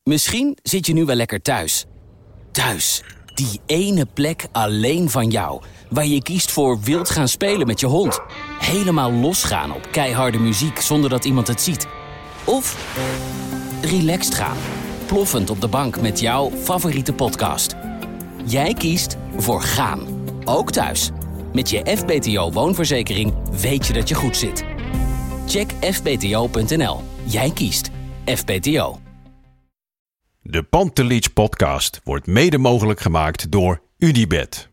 Misschien zit je nu wel lekker thuis. Thuis, die ene plek alleen van jou. Waar je kiest voor wild gaan spelen met je hond. Helemaal losgaan op keiharde muziek zonder dat iemand het ziet. Of relaxed gaan. Ploffend op de bank met jouw favoriete podcast. Jij kiest voor gaan. Ook thuis. Met je FBTO woonverzekering weet je dat je goed zit. Check fbto.nl. Jij kiest FBTO. De Pantelich podcast wordt mede mogelijk gemaakt door UdiBet.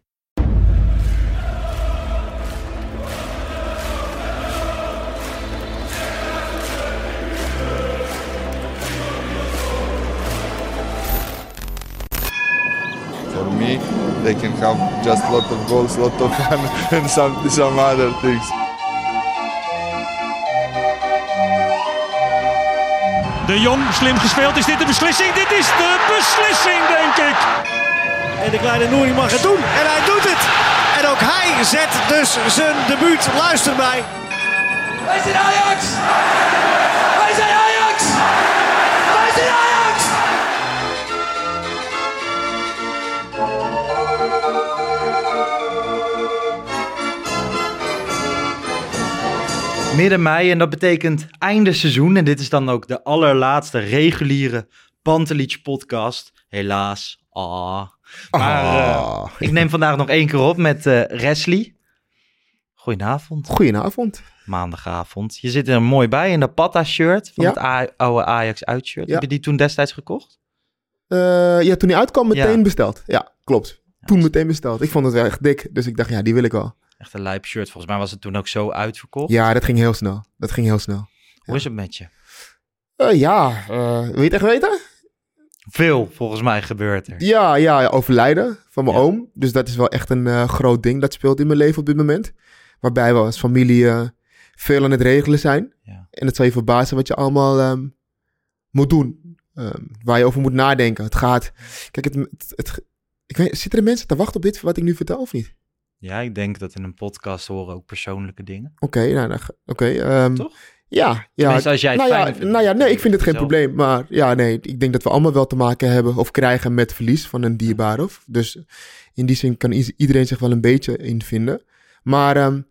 For me, they can have just a lot of goals, a lot of fun and some other things. De Jong, slim gespeeld. Is dit de beslissing? Dit is de beslissing, denk ik. En de kleine Nouri mag het doen. En hij doet het. En ook hij zet dus zijn debuut. Luister mij. Wij zijn Ajax! Wij zijn Ajax! Wij zijn Ajax! Midden mei en dat betekent einde seizoen. En dit is dan ook de allerlaatste reguliere Pantelich podcast. Helaas. Maar ik neem vandaag nog 1 keer op met Resli. Goedenavond. Goedenavond. Maandagavond. Je zit er mooi bij in de Patta-shirt van het oude Ajax-uitshirt. Ja. Heb je die toen destijds gekocht? Ja, toen die uitkwam meteen besteld. Ja, klopt. Toen dus- meteen besteld. Ik vond het wel echt dik, dus ik dacht, ja, die wil ik wel. Echt een lijp shirt. Volgens mij was het toen ook zo uitverkocht. Ja, dat ging heel snel. Hoe is het met je? Wil je het echt weten? Veel, volgens mij, gebeurt er. Ja, overlijden van mijn Ja. oom. Dus dat is wel echt een groot ding dat speelt in mijn leven op dit moment. Waarbij we als familie veel aan het regelen zijn. Ja. En het zal je verbazen wat je allemaal moet doen. Waar je over moet nadenken. Het gaat... Kijk, ik weet, zitten er mensen te wachten op dit wat ik nu vertel of niet? Ja, ik denk dat in een podcast horen ook persoonlijke dingen. Oké. Toch? Ja. Tenminste, als jij het fijn vindt. Nee, ik vind het geen Zelf. probleem. Maar ja, nee, ik denk dat we allemaal wel te maken hebben of krijgen met verlies van een dierbare. Dus in die zin kan iedereen zich wel een beetje in vinden. Maar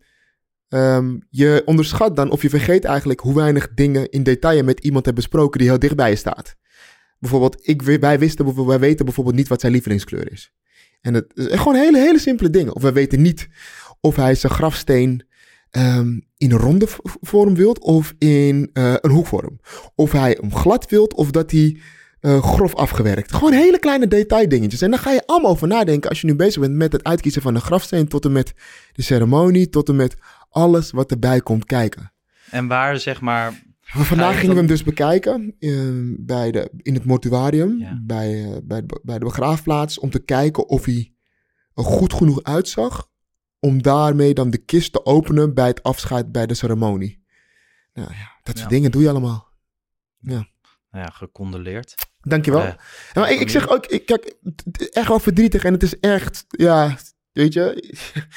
je onderschat dan of je vergeet eigenlijk hoe weinig dingen in detail met iemand hebt besproken die heel dichtbij je staat. Bijvoorbeeld, wij weten bijvoorbeeld niet wat zijn lievelingskleur is. En het is gewoon hele simpele dingen. Of wij weten niet of hij zijn grafsteen in een ronde vorm wilt of in een hoekvorm. Of hij hem glad wilt of dat hij grof afgewerkt. Gewoon hele kleine detaildingetjes. En daar ga je allemaal over nadenken als je nu bezig bent met het uitkiezen van een grafsteen tot en met de ceremonie, tot en met alles wat erbij komt kijken. En waar, zeg maar... Vandaag gingen we hem dus bekijken in het mortuarium, Ja. bij de begraafplaats, om te kijken of hij er goed genoeg uitzag om daarmee dan de kist te openen bij het afscheid bij de ceremonie. Nou ja, dat soort dingen doe je allemaal. Ja. Nou ja, gecondoleerd. Dankjewel. Maar ik zeg ook, kijk, het is echt wel verdrietig en het is echt, ja, weet je...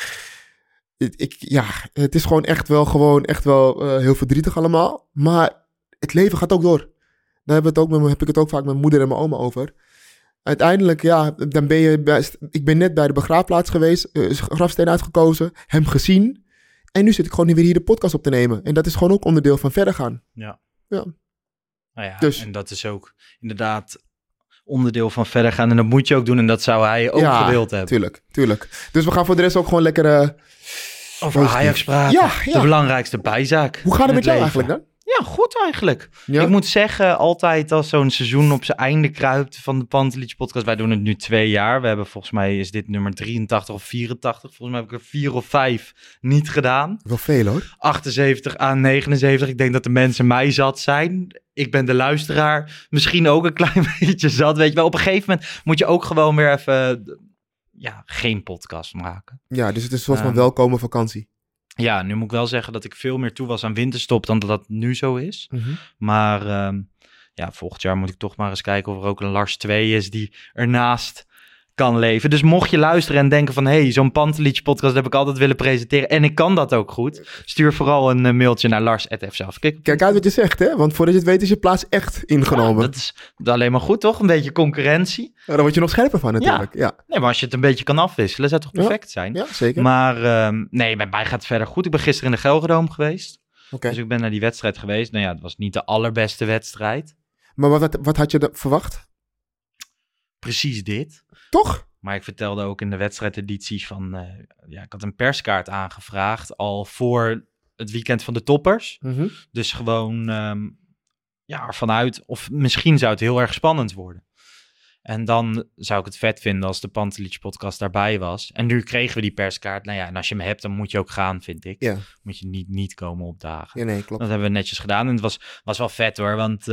Het is gewoon echt wel heel verdrietig allemaal. Maar het leven gaat ook door. Daar heb ik het ook vaak met mijn moeder en mijn oma over. Uiteindelijk, ja, dan ben je... Ik ben net bij de begraafplaats geweest, grafsteen uitgekozen, hem gezien. En nu zit ik gewoon weer hier de podcast op te nemen. En dat is gewoon ook onderdeel van verder gaan. Ja. Ja. Nou ja, Dus. en dat is ook inderdaad onderdeel van verder gaan. En dat moet je ook doen. En dat zou hij ook gewild hebben. Tuurlijk. Dus we gaan voor de rest ook gewoon lekker... Over Ajax praten. Ja. De belangrijkste bijzaak. Hoe gaat het in met jou leven. eigenlijk dan? Ja, goed eigenlijk. Ja? Ik moet zeggen, altijd als zo'n seizoen op zijn einde kruipt van de Pantelich podcast. Wij doen het nu 2 jaar. We hebben volgens mij, is dit nummer 83 of 84. Volgens mij heb ik er 4 of 5 niet gedaan. Wel veel hoor. 78 aan 79. Ik denk dat de mensen mij zat zijn. Ik ben de luisteraar misschien ook een klein beetje zat. Weet je wel, op een gegeven moment moet je ook gewoon weer even... Ja, geen podcast maken. Ja, dus het is een soort van welkome vakantie. Ja, nu moet ik wel zeggen dat ik veel meer toe was aan winterstop dan dat nu zo is. Mm-hmm. Maar ja, volgend jaar moet ik toch maar eens kijken of er ook een Lars 2 is die ernaast kan leven. Dus mocht je luisteren en denken van... hey, zo'n Pantelic podcast heb ik altijd willen presenteren... en ik kan dat ook goed... stuur vooral een mailtje naar lars@fcafkik. Kijk uit wat je zegt, hè? Want voordat je het weet is je plaats echt ingenomen. Ja, dat is alleen maar goed, toch? Een beetje concurrentie. Ja, daar word je nog scherper van natuurlijk. Ja. Nee, maar als je het een beetje kan afwisselen... zou het toch perfect zijn? Ja, zeker. Maar nee, bij mij gaat het verder goed. Ik ben gisteren in de Gelredome geweest. Okay. Dus ik ben naar die wedstrijd geweest. Nou ja, het was niet de allerbeste wedstrijd. Maar wat had je verwacht? Precies dit. Toch? Maar ik vertelde ook in de wedstrijdeditie van... ik had een perskaart aangevraagd al voor het weekend van de toppers. Mm-hmm. Dus gewoon ervan uit... of misschien zou het heel erg spannend worden. En dan zou ik het vet vinden als de Pantelic podcast daarbij was. En nu kregen we die perskaart. Nou ja, en als je hem hebt, dan moet je ook gaan, vind ik. Ja. Moet je niet komen opdagen. Ja, nee, klopt. Dat hebben we netjes gedaan. En het was wel vet hoor, want...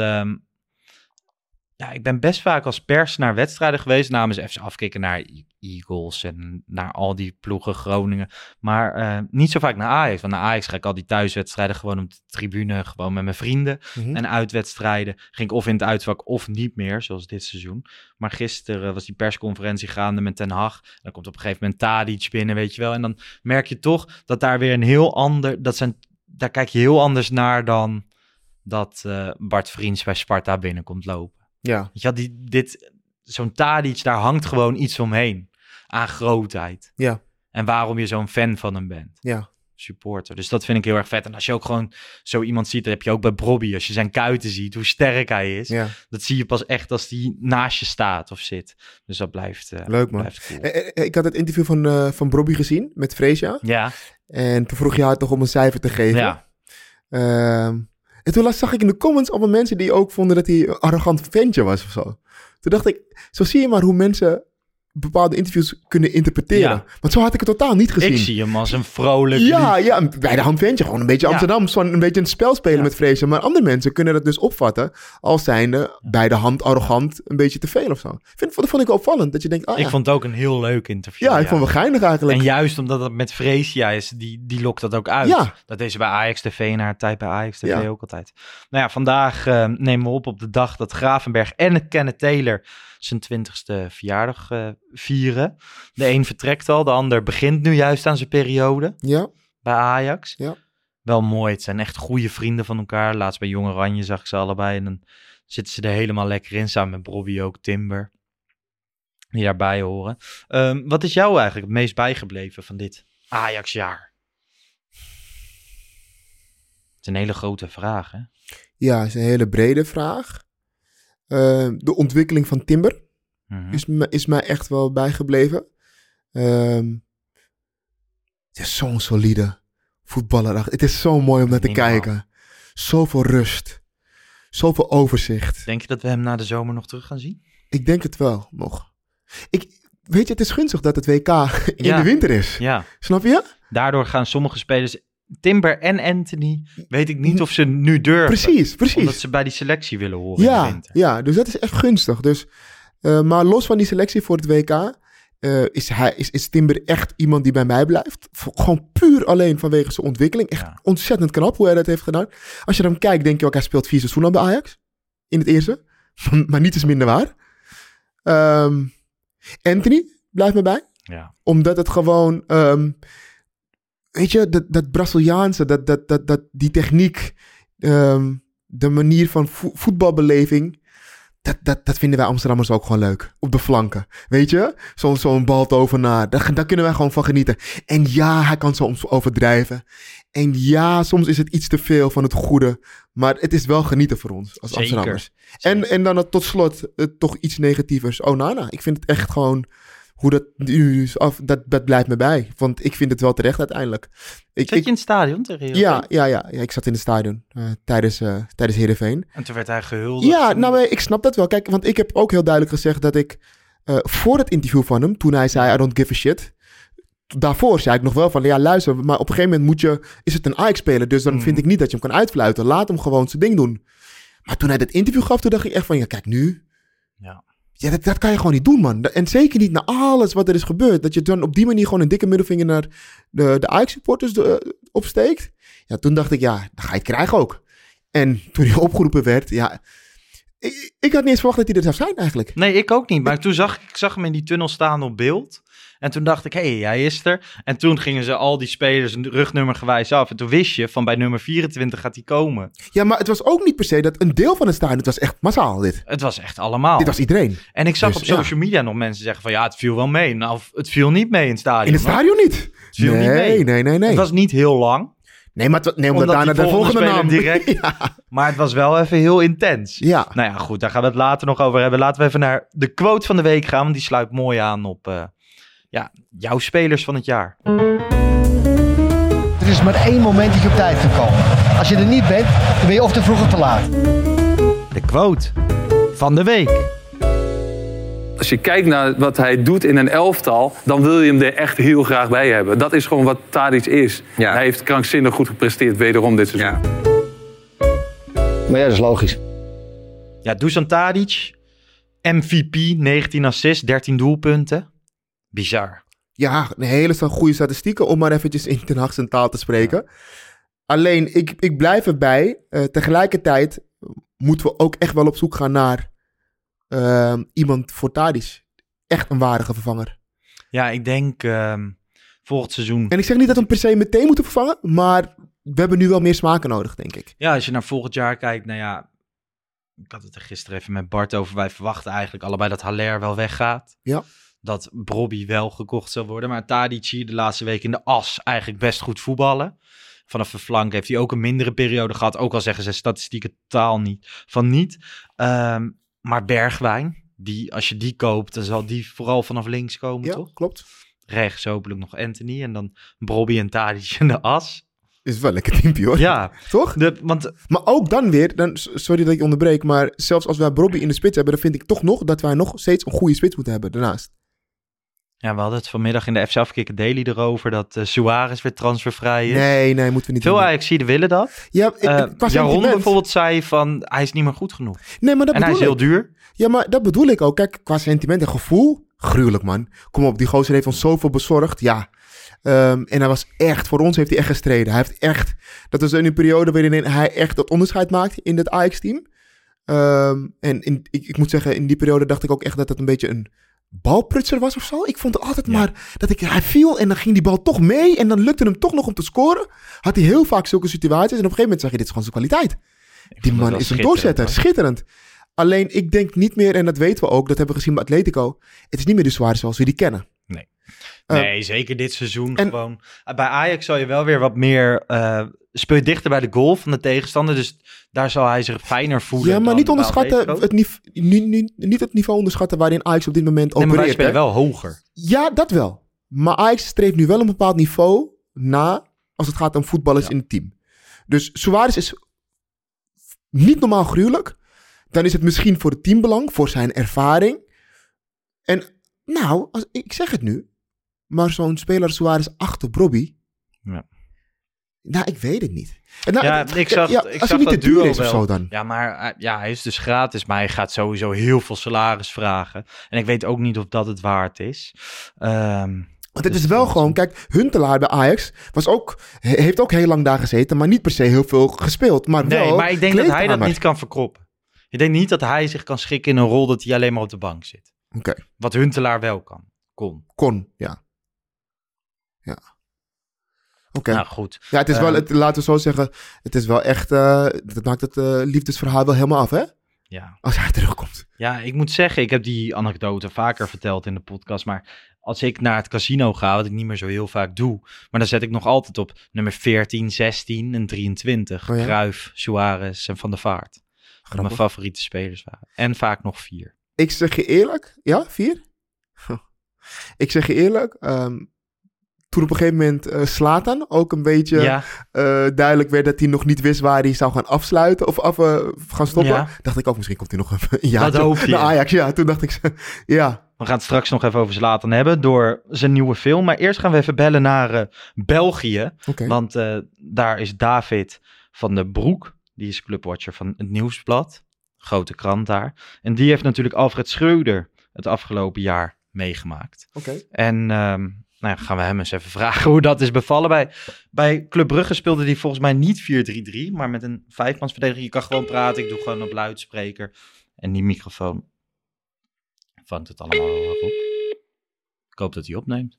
ik ben best vaak als pers naar wedstrijden geweest, namens FC Afkikken naar Eagles en naar al die ploegen Groningen. Maar niet zo vaak naar Ajax. Want naar Ajax ga ik al die thuiswedstrijden gewoon op de tribune, gewoon met mijn vrienden. Mm-hmm. En uitwedstrijden ging ik of in het uitvak of niet meer, zoals dit seizoen. Maar gisteren was die persconferentie gaande met Ten Hag. Dan komt op een gegeven moment Tadic binnen, weet je wel. En dan merk je toch dat daar weer een heel ander... Daar kijk je heel anders naar dan dat Bart Vriends bij Sparta binnenkomt lopen. Ja. Zo'n Tadic, daar hangt gewoon iets omheen. Aan grootheid. Ja. En waarom je zo'n fan van hem bent. Ja. Supporter. Dus dat vind ik heel erg vet. En als je ook gewoon zo iemand ziet, dat heb je ook bij Bobby. Als je zijn kuiten ziet, hoe sterk hij is. Ja. Dat zie je pas echt als die naast je staat of zit. Dus dat blijft leuk, man. Blijft cool. Ik had het interview van Bobby gezien met Freesia. Ja. En toen vroeg je haar toch om een cijfer te geven. Ja. En toen zag ik in de comments allemaal mensen die ook vonden dat hij een arrogant ventje was of zo. Toen dacht ik, zo zie je maar hoe mensen bepaalde interviews kunnen interpreteren. Ja. Want zo had ik het totaal niet gezien. Ik zie hem als een vrolijk... Ja, bij de hand ventje. Gewoon een beetje Amsterdam. Een beetje een spel spelen met Vreesje. Maar andere mensen kunnen dat dus opvatten als zijnde bij de hand arrogant een beetje te veel of zo. Dat vond ik opvallend. Dat je denkt, ik vond het ook een heel leuk interview. Ja, ik vond het wel geinig eigenlijk. En juist omdat het met Freesia is, die lokt dat ook uit. Ja. Dat deze bij Ajax TV in haar tijd bij Ajax TV ook altijd. Nou ja, vandaag nemen we op de dag dat Gravenberg en Kenneth Taylor zijn 20ste verjaardag vieren. De een vertrekt al, de ander begint nu juist aan zijn periode. Ja. Bij Ajax. Ja. Wel mooi, het zijn echt goede vrienden van elkaar. Laatst bij Jong Oranje zag ik ze allebei en dan zitten ze er helemaal lekker in. Samen met Bobby ook, Timber. Die daarbij horen. Wat is jou eigenlijk het meest bijgebleven van dit Ajax-jaar? Het is een hele grote vraag, hè? Ja, het is een hele brede vraag. De ontwikkeling van Timber is mij echt wel bijgebleven. Het is zo'n solide voetballer. Het is zo mooi om naar te kijken. Zoveel rust. Zoveel overzicht. Denk je dat we hem na de zomer nog terug gaan zien? Ik denk het wel nog. Weet je, het is gunstig dat het WK in de winter is. Ja. Snap je? Daardoor gaan sommige spelers... Timber en Anthony, weet ik niet of ze nu durven. Precies. Omdat ze bij die selectie willen horen in de winter. Ja, dus dat is echt gunstig. Dus, maar los van die selectie voor het WK... is Timber echt iemand die bij mij blijft. Gewoon puur alleen vanwege zijn ontwikkeling. Echt ontzettend knap hoe hij dat heeft gedaan. Als je dan kijkt, denk je ook, hij speelt 4 seizoenen bij Ajax. In het eerste. Maar niet is minder waar. Anthony blijft me bij. Ja. Omdat het gewoon... weet je, dat Braziliaanse, die techniek, de manier van voetbalbeleving, dat vinden wij Amsterdammers ook gewoon leuk. Op de flanken, weet je? Zo'n bal tovenaar, daar kunnen wij gewoon van genieten. En ja, hij kan soms overdrijven. En ja, soms is het iets te veel van het goede. Maar het is wel genieten voor ons als Amsterdammers. En dan tot slot toch iets negatievers. Onana, ik vind het echt gewoon... Hoe dat nu is af, dat blijft me bij. Want ik vind het wel terecht uiteindelijk. Zat je in het stadion tegen Heerenveen? Ja, ik zat in het stadion tijdens Heerenveen. En toen werd hij gehuldigd. Ja, nou, ik snap dat wel. Kijk, want ik heb ook heel duidelijk gezegd dat ik... voor het interview van hem, toen hij zei I don't give a shit... Daarvoor zei ik nog wel van, ja luister, maar op een gegeven moment is het een Ajax-speler, dus dan vind ik niet dat je hem kan uitfluiten. Laat hem gewoon zijn ding doen. Maar toen hij dat interview gaf, toen dacht ik echt van, ja kijk nu... Ja, dat kan je gewoon niet doen, man. En zeker niet na alles wat er is gebeurd. Dat je dan op die manier gewoon een dikke middelvinger naar de Ajax-supporters opsteekt. Ja, toen dacht ik, ja, dan ga je het krijgen ook. En toen hij opgeroepen werd, ja... Ik had niet eens verwacht dat hij er zou zijn eigenlijk. Nee, ik ook niet. Maar toen zag ik hem in die tunnel staan op beeld. En toen dacht ik, hij is er. En toen gingen ze al die spelers rugnummergewijs af. En toen wist je, van bij nummer 24 gaat hij komen. Ja, maar het was ook niet per se dat een deel van het stadion, het was echt massaal dit. Het was echt allemaal. Dit was iedereen. En ik zag Dus, op social media nog mensen zeggen van, het viel wel mee. Nou, het viel niet mee in het stadion. In het stadion niet? Het viel niet mee. Nee. Het was niet heel lang. Nee, maar omdat daarna de volgende naam. Direct. Ja. Maar het was wel even heel intens. Ja. Nou ja, goed, daar gaan we het later nog over hebben. Laten we even naar de quote van de week gaan, want die sluit mooi aan op jouw spelers van het jaar. Er is maar 1 moment dat je op tijd kan komen. Als je er niet bent, dan ben je of te vroeg of te laat. De quote van de week. Als je kijkt naar wat hij doet in een elftal, dan wil je hem er echt heel graag bij hebben. Dat is gewoon wat Tadic is. Ja. Hij heeft krankzinnig goed gepresteerd wederom dit seizoen. Ja. Maar ja, dat is logisch. Ja, Dusan Tadic, MVP, 19 assists, 13 doelpunten. Bizar. Ja, een hele goede statistieken om maar eventjes in Ten Hag zijn taal te spreken. Ja. Alleen, ik blijf erbij. Tegelijkertijd moeten we ook echt wel op zoek gaan naar iemand voor Tadic. Echt een waardige vervanger. Ja, ik denk volgend seizoen. En ik zeg niet dat we hem per se meteen moeten vervangen, maar we hebben nu wel meer smaken nodig, denk ik. Ja, als je naar volgend jaar kijkt, ik had het er gisteren even met Bart over. Wij verwachten eigenlijk allebei dat Haller wel weggaat. Ja. Dat Brobby wel gekocht zal worden. Maar Tadic hier de laatste week in de as eigenlijk best goed voetballen. Vanaf de flank heeft hij ook een mindere periode gehad. Ook al zeggen ze statistieken totaal niet. Maar Bergwijn, als je die koopt, dan zal die vooral vanaf links komen, toch? Ja, klopt. Rechts hopelijk nog Anthony. En dan Brobby en Tadic in de as. Is wel lekker teampje, hoor. Ja. Toch? Maar ook dan weer, sorry dat ik onderbreek, maar zelfs als wij Brobby in de spits hebben, dan vind ik toch nog dat wij nog steeds een goede spits moeten hebben daarnaast. Ja, we hadden het vanmiddag in de FC Afkikken Daily erover dat Suarez weer transfervrij is. Nee, moeten we niet Veel doen. Ajaxiden willen dat. Ja, Jaron bijvoorbeeld zei van, hij is niet meer goed genoeg. Nee, maar dat en hij is heel duur. Ja, maar dat bedoel ik ook. Kijk, qua sentiment en gevoel, gruwelijk, man. Kom op, die gozer heeft ons zoveel bezorgd. Ja. En hij was echt, voor ons heeft hij echt gestreden. Hij heeft echt, dat was in een periode waarin hij echt dat onderscheid maakte in het Ajax-team. En ik moet zeggen, in die periode dacht ik ook echt dat het een beetje een balprutser was of zo. Ik vond het altijd maar dat hij viel en dan ging die bal toch mee en dan lukte hem toch nog om te scoren. Had hij heel vaak zulke situaties en op een gegeven moment zag je, dit is gewoon zijn kwaliteit. Die man is een doorzetter, schitterend. Alleen ik denk niet meer, en dat weten we ook, dat hebben we gezien bij Atletico, het is niet meer de Suarez zoals we die kennen. Nee, zeker dit seizoen gewoon. Bij Ajax zal je wel weer wat meer, speel je dichter bij de goal van de tegenstander, dus daar zal hij zich fijner voelen. Ja, maar niet onderschatten, niet het niveau onderschatten waarin Ajax op dit moment opereert. Maar wij spelen wel hoger. Ja, dat wel. Maar Ajax streeft nu wel een bepaald niveau na als het gaat om voetballers in het team. Dus Suarez is niet normaal gruwelijk. Dan is het misschien voor het teambelang, voor zijn ervaring. En ik zeg het nu, maar zo'n speler Suarez achter Brobby. Ja. Nou, ik weet het niet. Ik zag niet dat te duur duo is wel. Of zo dan. Ja, maar hij is dus gratis, maar hij gaat sowieso heel veel salaris vragen. En ik weet ook niet of dat het waard is. Want het is wel gewoon, kijk, Huntelaar bij Ajax heeft ook heel lang daar gezeten, maar niet per se heel veel gespeeld. Maar maar ik denk dat hij dat niet kan verkroppen. Ik denk niet dat hij zich kan schikken in een rol dat hij alleen maar op de bank zit. Oké. Wat Huntelaar wel kon. Ja. Oké. Nou, goed. Ja, het is wel, laten we zo zeggen, het is wel echt, dat maakt het liefdesverhaal wel helemaal af, hè? Ja. Als hij terugkomt. Ja, ik moet zeggen, ik heb die anekdote vaker verteld in de podcast, maar als ik naar het casino ga, wat ik niet meer zo heel vaak doe, maar dan zet ik nog altijd op nummer 14, 16 en 23. Oh ja? Cruijff, Suarez en Van der Vaart. Dat mijn favoriete spelers waren. En vaak nog 4. Ik zeg je eerlijk, 4? Ik zeg je eerlijk, toen op een gegeven moment Zlatan ook een beetje duidelijk werd dat hij nog niet wist waar hij zou gaan afsluiten of gaan stoppen. Dacht ik ook, misschien komt hij nog even een jaartje naar Ajax. Ja, toen dacht ik, ja. We gaan het straks nog even over Zlatan hebben door zijn nieuwe film. Maar eerst gaan we even bellen naar België. Okay. Want daar is David van den Broek. Die is clubwatcher van het Nieuwsblad. Grote krant daar. En die heeft natuurlijk Alfred Schreuder het afgelopen jaar meegemaakt. Okay. En gaan we hem eens even vragen hoe dat is bevallen. Bij Club Brugge speelde hij volgens mij niet 4-3-3, maar met een 5-mansverdediging. Je kan gewoon praten, ik doe gewoon op luidspreker. En die microfoon vangt het allemaal wel op. Ik hoop dat hij opneemt.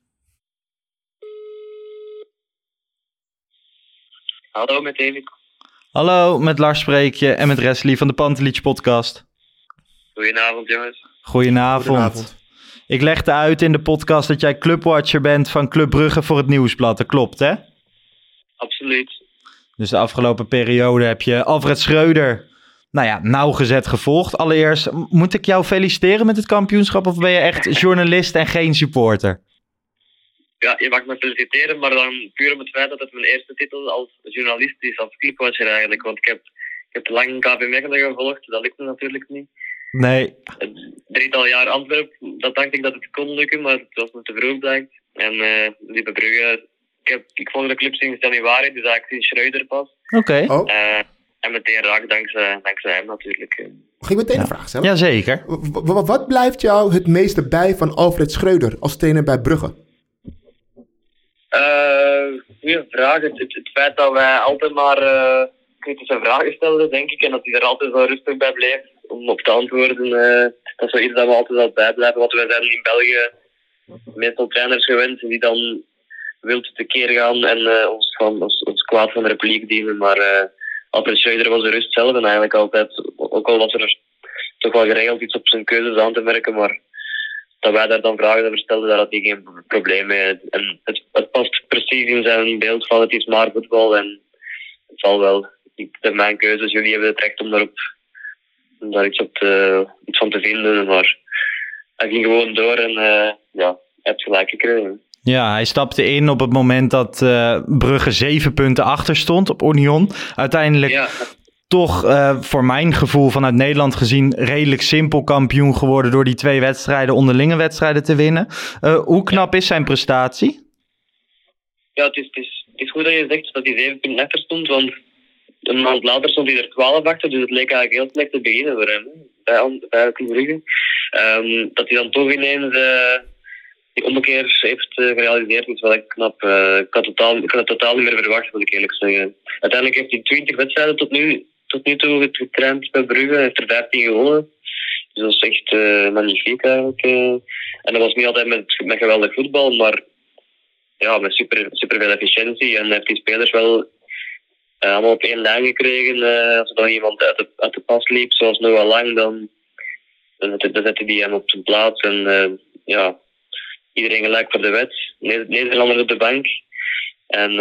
Hallo, met David. Hallo, met Lars spreek je en met Wesley van de Pantelich podcast. Goedenavond, jongens. Goedenavond. Ik legde uit in de podcast dat jij clubwatcher bent van Club Brugge voor het Nieuwsblad. Dat klopt, hè? Absoluut. Dus de afgelopen periode heb je Alfred Schreuder nauwgezet gevolgd. Allereerst, moet ik jou feliciteren met het kampioenschap of ben je echt journalist en geen supporter? Ja, je mag me feliciteren, maar dan puur om het feit dat het mijn eerste titel als journalist is, als clubwatcher eigenlijk. Want ik heb lang KV Mechelen gevolgd, dat lukt me natuurlijk niet. Nee. 3 jaar Antwerpen, dat dacht ik dat het kon lukken, maar het was me te vroeg blijkt. En die bij Brugge, ik volg de club sinds januari, dus eigenlijk sinds Schreuder pas. Oké. En meteen raak dankzij hem natuurlijk. Mag ik meteen een vraag stellen? Jazeker. Wat blijft jou het meeste bij van Alfred Schreuder als trainer bij Brugge? Goeie vraag. Het feit dat wij altijd maar kritische vragen stelden, denk ik. En dat hij er altijd wel rustig bij bleef om op te antwoorden. Dat is zoiets dat we altijd wel bijblijven. Want wij zijn in België meestal trainers gewend die dan wild tekeer gaan en ons kwaad van de republiek dienen. Maar Alfred Schreuder was de rust zelf en eigenlijk altijd, ook al was er toch wel geregeld iets op zijn keuzes aan te merken, maar dat wij daar dan vragen over stelden, daar had hij geen probleem mee. En het past precies in zijn beeld van het is maar voetbal en het zal wel. Het zijn mijn keuzes, jullie hebben het recht om daar iets van te vinden, maar hij ging gewoon door en hij heeft gelijk gekregen. Ja, hij stapte in op het moment dat Brugge 7 punten achter stond op Union. Uiteindelijk toch voor mijn gevoel vanuit Nederland gezien redelijk simpel kampioen geworden door die 2 wedstrijden, onderlinge wedstrijden te winnen. Hoe knap is zijn prestatie? Ja, het is goed dat je zegt dat hij 7 punten achter stond, want een maand later stond hij er 12 achter, dus het leek eigenlijk heel slecht te beginnen voor hem, bij Club Brugge. Dat hij dan toch ineens die ommekeer heeft gerealiseerd, is wel echt knap. Ik had het totaal niet meer verwacht, moet ik eerlijk zeggen. Uiteindelijk heeft hij 20 wedstrijden tot nu toe getraind bij Brugge. Hij heeft er 15 gewonnen. Dus dat is echt magnifiek eigenlijk. En dat was niet altijd met geweldig voetbal, maar ja, met super veel efficiëntie. En heeft die spelers wel allemaal op één lijn gekregen. Als er dan iemand uit de pas liep, zoals Noah Lang, dan zette die hem op zijn plaats. En iedereen gelijk voor de wet. Nederlanders op de bank. En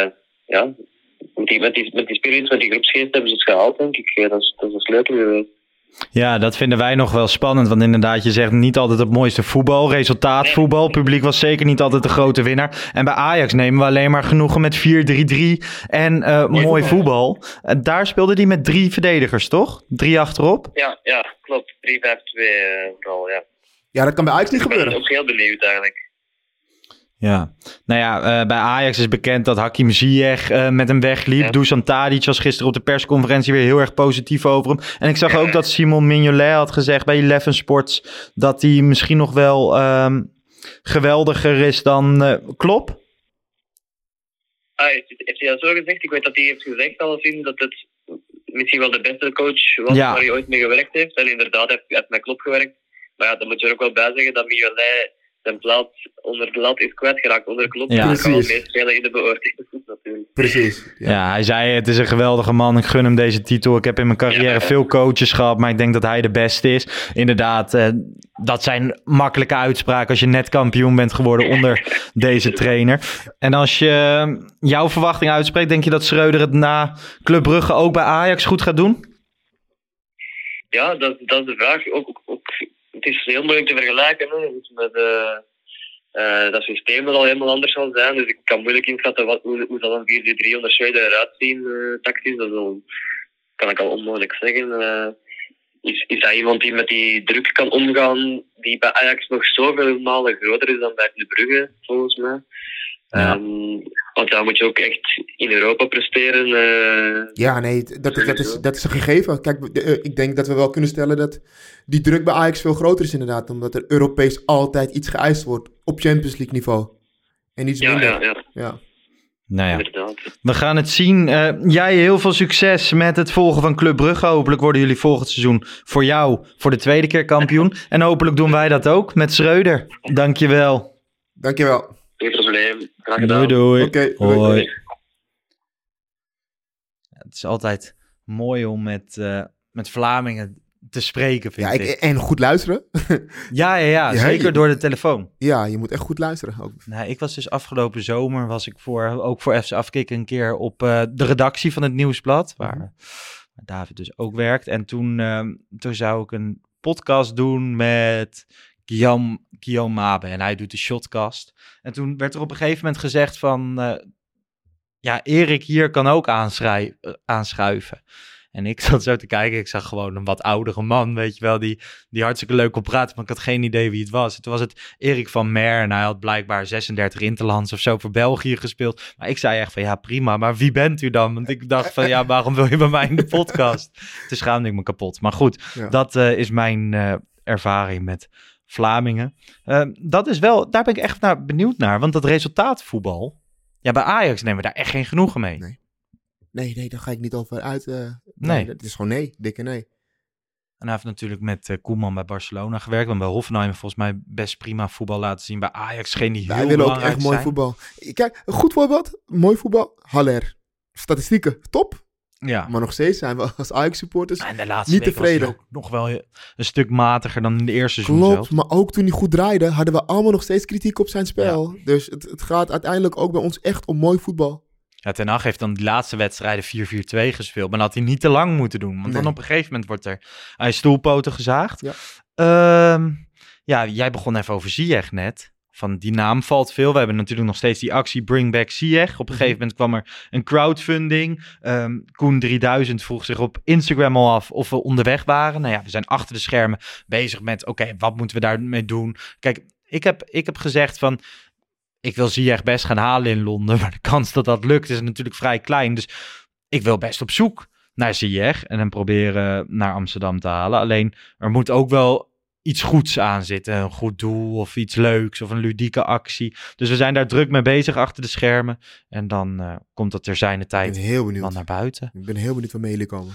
met die spirit, met die groepsgeest hebben ze het gehaald, denk ik. Dat is een sleutel geweest. Ja, dat vinden wij nog wel spannend. Want inderdaad, je zegt niet altijd het mooiste voetbal. Resultaatvoetbal. Het publiek was zeker niet altijd de grote winnaar. En bij Ajax nemen we alleen maar genoegen met 4-3-3 en mooi voetbal. Daar speelde hij met 3 verdedigers, toch? 3 achterop? Ja, klopt. 3-5-2 vooral, ja. Ja, dat kan bij Ajax niet gebeuren. Ik ben ook heel benieuwd eigenlijk. Ja, bij Ajax is bekend dat Hakim Ziyech met hem wegliep. Ja. Dusan Tadic was gisteren op de persconferentie weer heel erg positief over hem. En ik zag ook dat Simon Mignolet had gezegd bij Eleven Sports dat hij misschien nog wel geweldiger is dan Klopp. Heeft hij dat zo gezegd? Ik weet dat hij heeft gezegd alleszins dat het misschien wel de beste coach was waar hij ooit mee gewerkt heeft. En inderdaad, hij heeft met Klopp gewerkt. Maar ja, dan moet je er ook wel bij zeggen dat Mignolet zijn plaats onder de lat is kwijtgeraakt onder Klopp. Ja, dat kan wel meespelen in de beoordeling natuurlijk. Precies. Ja, hij zei het is een geweldige man, ik gun hem deze titel. Ik heb in mijn carrière veel coaches gehad, maar ik denk dat hij de beste is. Inderdaad, dat zijn makkelijke uitspraken als je net kampioen bent geworden onder deze trainer. En als je jouw verwachting uitspreekt, denk je dat Schreuder het na Club Brugge ook bij Ajax goed gaat doen? Ja, dat is de vraag. Ook, het is heel moeilijk te vergelijken dus met dat systeem dat al helemaal anders zal zijn. Dus ik kan moeilijk inschatten hoe zal een 4-3 onder Schreuder eruit zien tactisch. Dat kan ik al onmogelijk zeggen. Is hij iemand die met die druk kan omgaan die bij Ajax nog zoveel malen groter is dan bij de Brugge, volgens mij. Ja. Want daar moet je ook echt in Europa presteren. Ja, nee, dat is een gegeven. Kijk, ik denk dat we wel kunnen stellen dat die druk bij Ajax veel groter is inderdaad. Omdat er Europees altijd iets geëist wordt op Champions League niveau. En iets minder. Nou ja, inderdaad. we gaan het zien. Jij heel veel succes met het volgen van Club Brugge. Hopelijk worden jullie volgend seizoen voor jou voor de tweede keer kampioen. En hopelijk doen wij dat ook met Schreuder. Dankjewel. Dankjewel. Geen probleem. Graag gedaan. Doei. Oké, Hoi. Het is altijd mooi om met Vlamingen te spreken, vind ik. En goed luisteren. Ja, zeker door de telefoon. Ja, je moet echt goed luisteren. Ook. Nou, ik was dus afgelopen zomer, ook voor FC Afkikken een keer op de redactie van het Nieuwsblad, waar David dus ook werkt. En toen zou ik een podcast doen met Guillaume Mabe en hij doet de Shotcast. En toen werd er op een gegeven moment gezegd van, Erik hier kan ook aanschuiven. En ik zat zo te kijken, ik zag gewoon een wat oudere man, weet je wel, die hartstikke leuk kon praten, maar ik had geen idee wie het was. Toen was het Erik van Meer en hij had blijkbaar 36 interlands of zo voor België gespeeld. Maar ik zei echt van, ja prima, maar wie bent u dan? Want ik dacht van, ja, waarom wil je bij mij in de podcast? Toen schaamde ik me kapot. Maar goed, dat is mijn ervaring met Vlamingen. Dat is wel, daar ben ik echt benieuwd naar, want dat resultaatvoetbal, ja, bij Ajax nemen we daar echt geen genoegen mee. Nee, daar ga ik niet over uit. Nee. Het is gewoon nee, dikke nee. En hij heeft natuurlijk met Koeman bij Barcelona gewerkt. Want bij Hoffenheim volgens mij best prima voetbal laten zien. Bij Ajax geen die heel belangrijk zijn. Wij willen ook echt mooi voetbal. Kijk, een goed voorbeeld. Mooi voetbal. Haller. Statistieken, top. Ja. Maar nog steeds zijn we als Ajax-supporters en de laatste niet week tevreden. Was hij ook nog wel een stuk matiger dan in de eerste seizoen. Klopt, zelf. maar ook toen hij goed draaide, hadden we allemaal nog steeds kritiek op zijn spel. Ja. Dus het gaat uiteindelijk ook bij ons echt om mooi voetbal. Ja, Ten Hag heeft dan de laatste wedstrijden 4-4-2 gespeeld. Maar dat had hij niet te lang moeten doen. Want dan op een gegeven moment wordt er aan je stoelpoten gezaagd. Ja. Jij begon even over Ziyech net. Van die naam valt veel. We hebben natuurlijk nog steeds die actie Bring Back Ziyech. Op een gegeven moment kwam er een crowdfunding. Koen 3000 vroeg zich op Instagram al af of we onderweg waren. Nou ja, we zijn achter de schermen bezig met oké, wat moeten we daarmee doen? Kijk, ik heb gezegd van, ik wil Ziyech best gaan halen in Londen, maar de kans dat dat lukt is natuurlijk vrij klein. Dus ik wil best op zoek naar Ziyech en hem proberen naar Amsterdam te halen. Alleen, er moet ook wel iets goeds aan zitten. Een goed doel of iets leuks of een ludieke actie. Dus we zijn daar druk mee bezig achter de schermen. En dan komt dat ter zijne tijd dan naar buiten. Ik ben heel benieuwd waarmee jullie komen.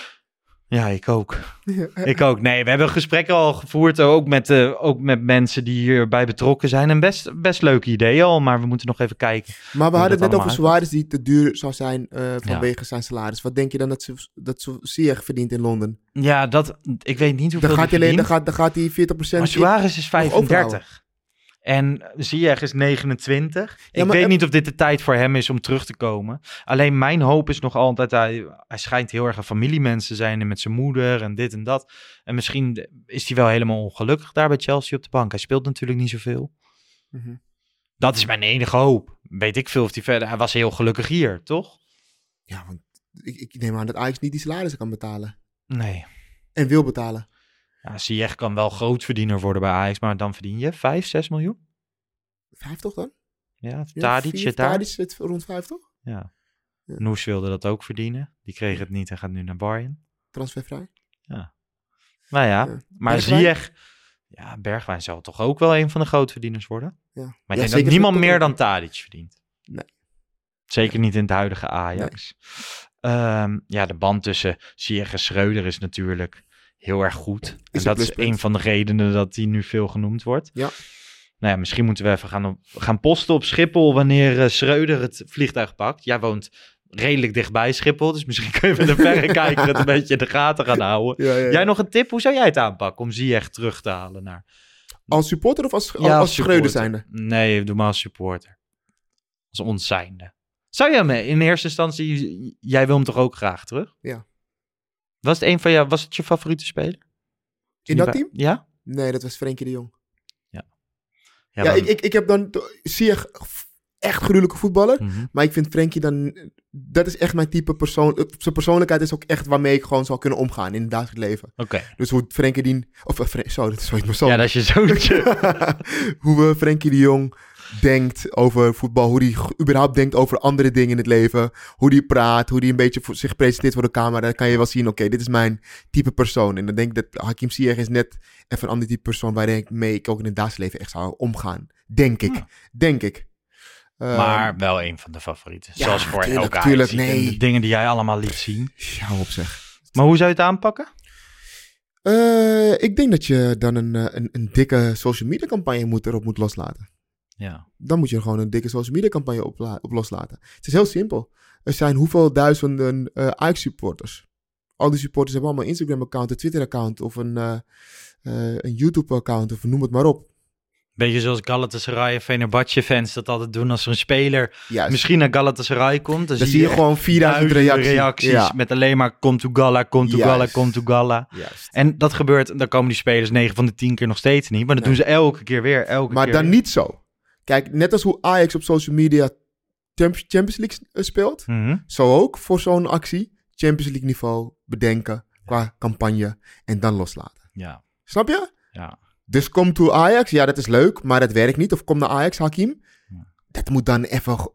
Ja, ik ook. Ik ook. Nee, we hebben gesprekken al gevoerd, ook met mensen die hierbij betrokken zijn. En best leuke ideeën al, maar we moeten nog even kijken. Maar we hadden het net over Suarez die te duur zou zijn vanwege zijn salaris. Wat denk je dan dat Ziyech verdient in Londen? Ja, ik weet niet hoeveel hij verdient. Dan gaat hij 40%... Maar Suarez is 35. En Ziyech is 29. Ik weet niet of dit de tijd voor hem is om terug te komen. Alleen mijn hoop is nog altijd, hij schijnt heel erg een familiemens te zijn en met zijn moeder en dit en dat. En misschien is hij wel helemaal ongelukkig daar bij Chelsea op de bank. Hij speelt natuurlijk niet zoveel. Mm-hmm. Dat is mijn enige hoop. Weet ik veel of hij verder... Hij was heel gelukkig hier, toch? Ja, want ik neem aan dat Ajax niet die salarissen kan betalen. Nee. En wil betalen. Ja, Ziyech kan wel grootverdiener worden bij Ajax, maar dan verdien je 5-6 miljoen. 5 toch dan? Ja, Tadic zit daar. Tadic zit rond 5 toch? Ja. Noes wilde dat ook verdienen. Die kreeg het niet en gaat nu naar Bayern. Transfervrij? Ja. Nou ja, maar Ziyech... Ja, Bergwijn zou toch ook wel een van de grootverdieners worden? Ja. Maar ik denk dat niemand meer dan Tadic verdient. Nee. Zeker niet in het huidige Ajax. Nee. De band tussen Ziyech en Schreuder is natuurlijk heel erg goed. En dat is een van de redenen dat hij nu veel genoemd wordt. Ja. Nou ja, misschien moeten we even gaan posten op Schiphol wanneer Schreuder het vliegtuig pakt. Jij woont redelijk dichtbij Schiphol, dus misschien kun je met een verrekijker het een beetje in de gaten gaan houden. Ja. Jij nog een tip? Hoe zou jij het aanpakken om Ziyech terug te halen naar... Als supporter of als Schreuder zijnde? Nee, doe maar als supporter. Als ons zijnde. Zou je hem in eerste instantie... Jij wil hem toch ook graag terug? Ja. Was het je favoriete speler? In dat team? Ja? Nee, dat was Frenkie de Jong. Ja, ik heb dan... Ziyech echt gruwelijke voetballer. Mm-hmm. Maar ik vind Frenkie dan... Dat is echt mijn type persoon. Zijn persoonlijkheid is ook echt waarmee ik gewoon zal kunnen omgaan in het dagelijks leven. Oké. Dus hoe Frenkie die... dat is mijn zoon. Ja, dat is je zoontje. Hoe Frenkie de Jong denkt over voetbal. Hoe hij überhaupt denkt over andere dingen in het leven. Hoe hij praat. Hoe hij een beetje zich presenteert voor de camera. Dan kan je wel zien, oké, dit is mijn type persoon. En dan denk ik dat Hakim Ziyech is net even een ander type persoon waarmee ik ook in het dagelijks leven echt zou omgaan. Denk ik. Maar wel een van de favorieten. Ja, Zoals voor tuurlijk, elke tuurlijk, Ajax. nee. De dingen die jij allemaal liet zien. Hou op zeg. Maar hoe zou je het aanpakken? Ik denk dat je dan een dikke social media campagne erop moet loslaten. Ja. Dan moet je er gewoon een dikke social media campagne op loslaten. Het is heel simpel. Er zijn hoeveel duizenden Ajax supporters. Al die supporters hebben allemaal een Instagram-account, een Twitter-account of een YouTube-account of noem het maar op. Beetje zoals Galatasaray en Fenerbahce-fans dat altijd doen als er een speler Juist. misschien naar Galatasaray komt. Dan zie je gewoon 4000 reacties met alleen maar kom to Gala, kom to Gala, kom to Gala. Juist. En dat gebeurt, dan komen die spelers 9 van de 10 keer nog steeds niet. Maar dat doen ze elke keer weer. Maar dan niet zo. Kijk, net als hoe Ajax op social media Champions League speelt, zo ook voor zo'n actie Champions League niveau bedenken qua campagne en dan loslaten. Ja. Snap je? Ja. Dus kom to Ajax, ja dat is leuk, maar dat werkt niet. Of kom naar Ajax, Hakim. Ja. Dat moet dan even...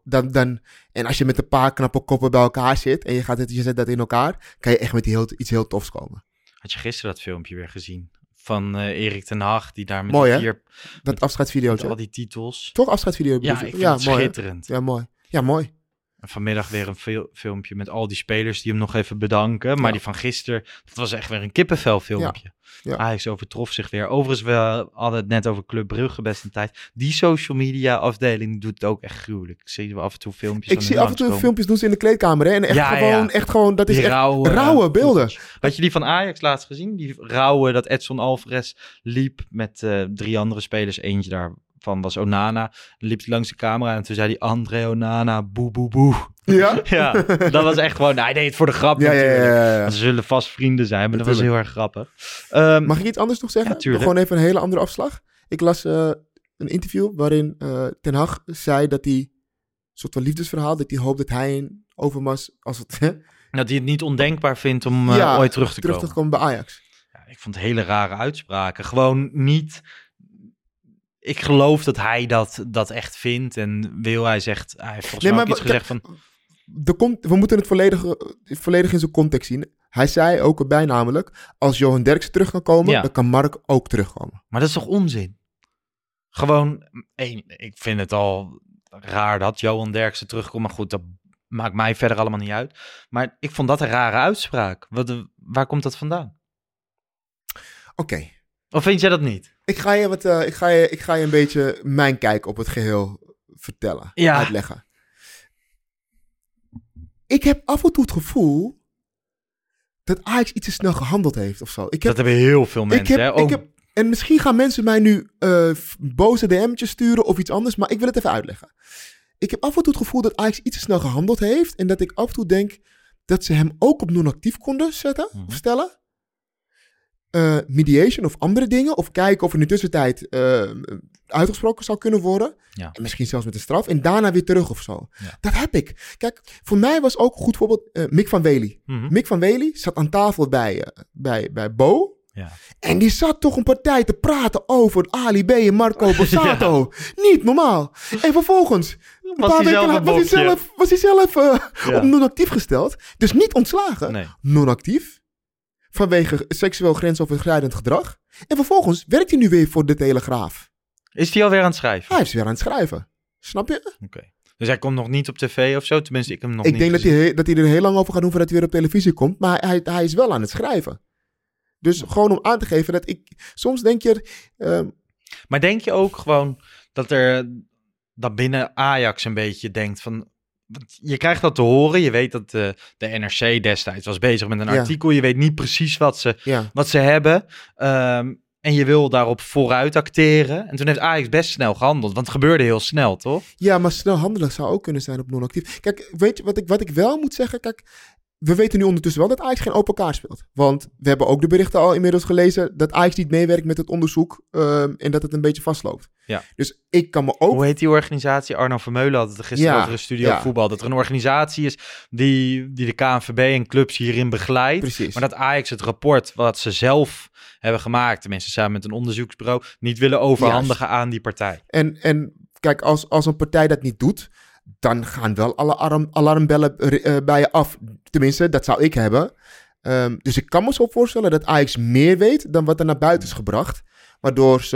En als je met een paar knappe koppen bij elkaar zit en je zet dat in elkaar, kan je echt met iets heel tofs komen. Had je gisteren dat filmpje weer gezien? Van Erik ten Hag, die daar met mooi, dat afscheidsvideootje. Al die titels. Toch afscheidsvideo? Ja, ik vind het mooi, schitterend. Ja, mooi. Ja, mooi. En vanmiddag weer een filmpje met al die spelers die hem nog even bedanken. Maar die van gisteren, dat was echt weer een kippenvel filmpje. Ja. Ajax overtrof zich weer. Overigens, we hadden het net over Club Brugge best een tijd. Die social media afdeling doet het ook echt gruwelijk. Ik zie af en toe filmpjes. Ik zie af en toe filmpjes doen ze in de kleedkamer. Hè? En echt gewoon, dat is die echt rauwe beelden. Had je die van Ajax laatst gezien? Die rauwe, dat Edson Alvarez liep met 3 andere spelers. Eentje daarvan was Onana. Dan liep hij langs de camera en toen zei hij André Onana, boe, boe, boe. Ja? Ja, dat was echt gewoon... hij deed het voor de grap natuurlijk. Ja. Ze zullen vast vrienden zijn, maar dat was heel erg grappig. Mag ik iets anders nog zeggen? Ja, gewoon even een hele andere afslag. Ik las een interview waarin Ten Hag zei dat hij... een soort van liefdesverhaal, dat hij hoopt dat hij in Overmars... dat hij het niet ondenkbaar vindt om ooit terug te komen bij Ajax. Ja, ik vond hele rare uitspraken. Gewoon niet... Ik geloof dat hij dat echt vindt en wil. Hij zegt, hij heeft volgens mij ook iets gezegd van... We moeten het volledig in zijn context zien. Hij zei ook erbij namelijk, als Johan Derksen terug kan komen, dan kan Mark ook terugkomen. Maar dat is toch onzin? Gewoon, ik vind het al raar dat Johan Derksen terugkomt. Maar goed, dat maakt mij verder allemaal niet uit. Maar ik vond dat een rare uitspraak. Waar komt dat vandaan? Oké. Of vind jij dat niet? Ik ga je een beetje mijn kijk op het geheel vertellen, uitleggen. Ik heb af en toe het gevoel dat Ajax iets te snel gehandeld heeft of zo. Dat hebben heel veel mensen. En misschien gaan mensen mij nu boze DM'tjes sturen of iets anders, maar ik wil het even uitleggen. Ik heb af en toe het gevoel dat Ajax iets te snel gehandeld heeft en dat ik af en toe denk dat ze hem ook op non-actief konden zetten of stellen. Mediation of andere dingen. Of kijken of er in de tussentijd uitgesproken zou kunnen worden. Ja. En misschien zelfs met een straf. En daarna weer terug of zo. Ja. Dat heb ik. Kijk, voor mij was ook een goed voorbeeld Mick van Wely. Mick van Wely zat aan tafel bij Bo. Ja. En die zat toch een partij te praten over Ali B en Marco Borsato. Niet normaal. En vervolgens was hij zelf op non-actief gesteld. Dus niet ontslagen. Nee. Non-actief. Vanwege seksueel grensoverschrijdend gedrag. En vervolgens werkt hij nu weer voor de Telegraaf. Is hij alweer aan het schrijven? Hij is weer aan het schrijven. Snap je? Oké. Dus hij komt nog niet op tv of zo? Tenminste, ik hem nog niet. Ik denk dat hij er heel lang over gaat doen voordat hij weer op televisie komt. Maar hij is wel aan het schrijven. Dus gewoon om aan te geven dat ik... Soms denk je... Maar denk je ook gewoon dat binnen Ajax een beetje denkt van... Je krijgt dat te horen. Je weet dat de NRC destijds was bezig met een artikel. Je weet niet precies wat ze hebben. En je wil daarop vooruit acteren. En toen heeft Ajax best snel gehandeld. Want het gebeurde heel snel, toch? Ja, maar snel handelen zou ook kunnen zijn op non-actief. Kijk, weet je wat ik wel moet zeggen? Kijk, we weten nu ondertussen wel dat Ajax geen open kaart speelt. Want we hebben ook de berichten al inmiddels gelezen dat Ajax niet meewerkt met het onderzoek en dat het een beetje vastloopt. Ja. Dus ik kan me ook... Hoe heet die organisatie? Arno Vermeulen had het gisteren over de Studio Voetbal. Dat er een organisatie is die de KNVB en clubs hierin begeleidt. Precies. Maar dat Ajax het rapport wat ze zelf hebben gemaakt, tenminste samen met een onderzoeksbureau, niet willen overhandigen aan die partij. En kijk, als een partij dat niet doet, dan gaan wel alle alarmbellen bij je af. Tenminste, dat zou ik hebben. Dus ik kan me zo voorstellen dat Ajax meer weet dan wat er naar buiten is gebracht. Waardoor ze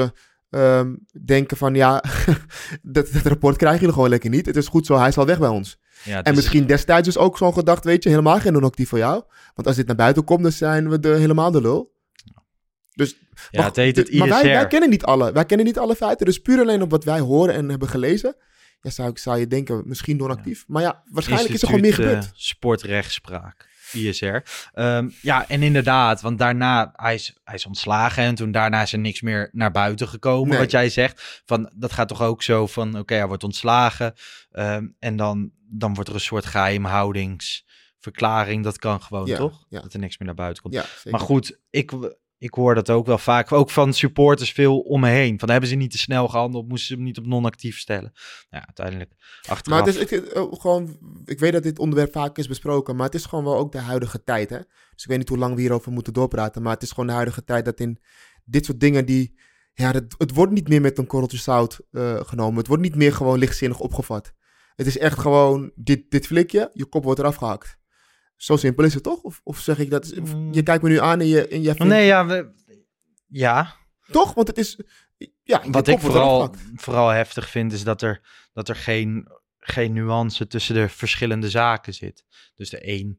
denken van dat rapport krijgen jullie gewoon lekker niet. Het is goed zo, hij is al weg bij ons. Ja, en misschien destijds dus ook zo'n gedacht, weet je, helemaal geen non-actief voor jou. Want als dit naar buiten komt, dan zijn we helemaal de lul. Dus, het heet het ISR. Maar wij kennen niet alle feiten. Dus puur alleen op wat wij horen en hebben gelezen, zou je denken, misschien non-actief. Maar waarschijnlijk is er gewoon meer gebeurd. Sportrechtspraak. ISR. En inderdaad, want daarna, hij is ontslagen en toen daarna is er niks meer naar buiten gekomen, wat jij zegt. Dat gaat toch ook zo van, hij wordt ontslagen en dan wordt er een soort geheimhoudingsverklaring. Dat kan gewoon, toch? Ja. Dat er niks meer naar buiten komt. Ja, maar goed, ik hoor dat ook wel vaak, ook van supporters veel om me heen. Van, hebben ze niet te snel gehandeld, moesten ze hem niet op non-actief stellen. Ja, uiteindelijk achteraf. Maar het is gewoon, ik weet dat dit onderwerp vaak is besproken, maar het is gewoon wel ook de huidige tijd, hè. Dus ik weet niet hoe lang we hierover moeten doorpraten, maar het is gewoon de huidige tijd dat in dit soort dingen het wordt niet meer met een korreltje zout genomen. Het wordt niet meer gewoon lichtzinnig opgevat. Het is echt gewoon, dit flikje, je kop wordt eraf gehakt. Zo simpel is het toch? Of zeg ik dat? Je kijkt me nu aan en je vindt... Nee, ja. Toch? Want het is... Ja, wat ik vooral heftig vind is dat er geen nuance tussen de verschillende zaken zit. Dus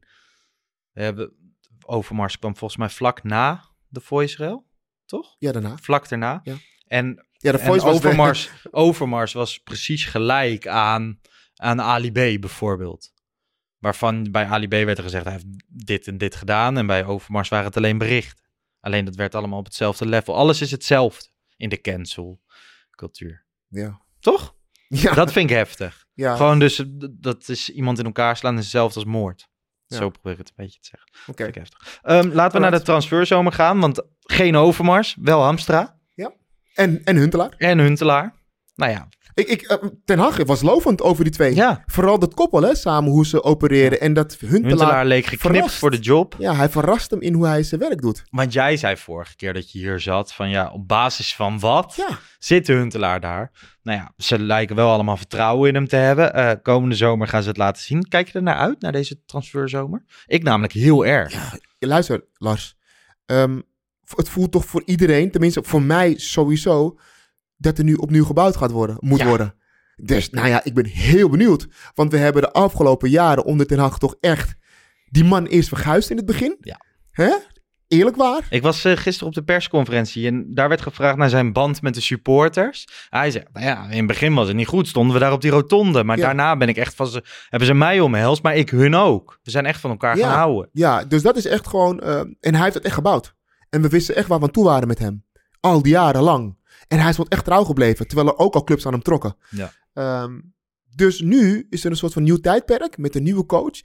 Overmars kwam volgens mij vlak na de Voice-rel, toch? Ja, daarna. Vlak daarna. Ja. En Overmars was precies gelijk aan Ali B bijvoorbeeld. Waarvan bij Ali B werd er gezegd, hij heeft dit en dit gedaan. En bij Overmars waren het alleen berichten. Alleen dat werd allemaal op hetzelfde level. Alles is hetzelfde in de cancel cultuur. Ja. Toch? Ja. Dat vind ik heftig. Ja. Gewoon dus, dat is iemand in elkaar slaan is hetzelfde als moord. Ja. Zo probeer ik het een beetje te zeggen. Oké. Dat vind ik heftig. Laten we naar de transferzomer gaan. Want geen Overmars, wel Hamstra. Ja. En Huntelaar. Nou ja. Ten Hag was lovend over die twee. Ja. Vooral dat koppel, hè, samen hoe ze opereren. En dat Huntelaar leek geknipt voor de job. Ja, hij verrast hem in hoe hij zijn werk doet. Want jij zei vorige keer dat je hier zat van op basis van wat zit de Huntelaar daar? Nou ja, ze lijken wel allemaal vertrouwen in hem te hebben. Komende zomer gaan ze het laten zien. Kijk je er naar uit, naar deze transferzomer? Ik namelijk heel erg. Ja, luister, Lars. Het voelt toch voor iedereen, tenminste voor mij sowieso, dat er nu opnieuw gebouwd moet worden. Dus ik ben heel benieuwd. Want we hebben de afgelopen jaren onder Ten Hag toch echt die man eerst verguisd in het begin. Ja. Hè? Eerlijk waar. Ik was gisteren op de persconferentie en daar werd gevraagd naar zijn band met de supporters. Hij zei, in het begin was het niet goed, stonden we daar op die rotonde. Maar daarna ben ik echt hebben ze mij omhelst, maar ik hun ook. We zijn echt van elkaar gaan houden. Ja, dus dat is echt gewoon, en hij heeft het echt gebouwd. En we wisten echt waar we aan toe waren met hem. Al die jaren lang. En hij is wat echt trouw gebleven, terwijl er ook al clubs aan hem trokken. Ja. Dus nu is er een soort van nieuw tijdperk met een nieuwe coach.